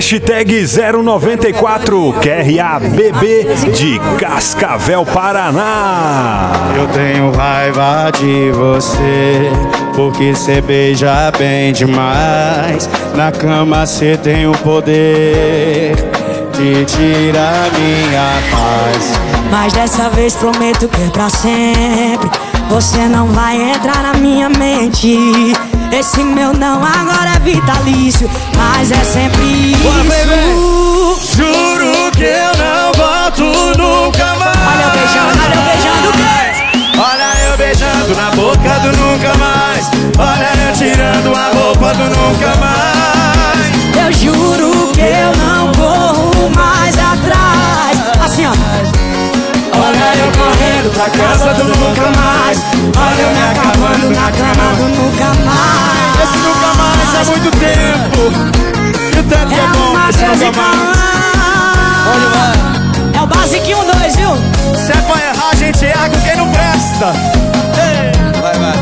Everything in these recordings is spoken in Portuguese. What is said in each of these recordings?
Hashtag 094 QRABB de Cascavel, Paraná. Eu tenho raiva de você, porque cê beija bem demais. Na cama cê tem o poder de tirar minha paz. Mas dessa vez prometo que é pra sempre. Você não vai entrar na minha mente. Esse meu não agora é vitalício, mas é sempre isso. Juro que eu não volto nunca mais. Olha eu beijando o quê? Olha eu beijando na boca do nunca mais. Olha eu tirando a roupa do nunca mais. Eu juro que eu não corro mais atrás. Assim ó. Olha eu correndo pra casa do nunca mais. Olha eu me acabando na cama do nunca mais. Esse nunca mais há muito tempo. E o tanto é bom que seus amados. É o basiquinho 2, viu? Se é pra errar, a gente erra com quem não presta. Vai.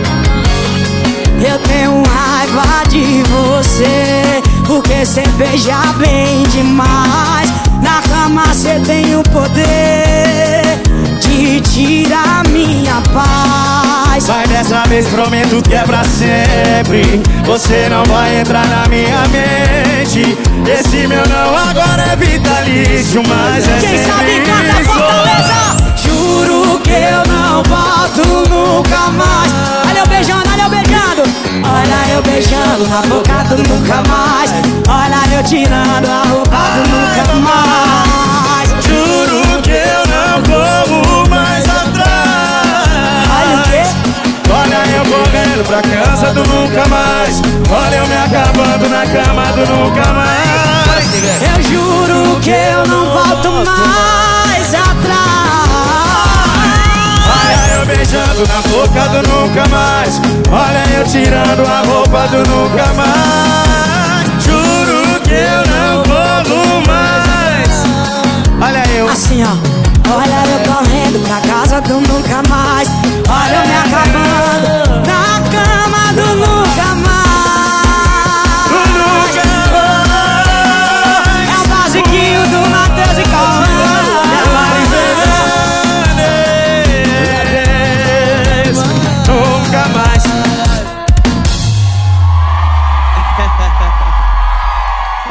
Eu tenho raiva de você, porque cê beija bem demais. Na cama cê tem o poder de tirar minha paz. Mas dessa vez prometo que é pra sempre. Você não vai entrar na minha mente. Esse meu não agora é vitalício, mas é quem sempre sabe canta isso. Fortaleza. Juro que eu não volto nunca mais. Olha eu beijando, olha eu beijando. Olha eu beijando na boca do nunca mais. Olha eu tirando a roupa do nunca mais. Juro que eu não corro mais atrás. Olha o quê? Olha eu correndo pra casa do nunca mais. Olha eu me acabando na cama do nunca mais. Eu juro que eu não volto mais atrás. Olha eu beijando na boca do nunca mais. Olha eu tirando a roupa do nunca mais. Juro que eu não corro mais. Olha eu assim ó. Olha eu correndo pra casa do nunca mais. Olha eu me acabando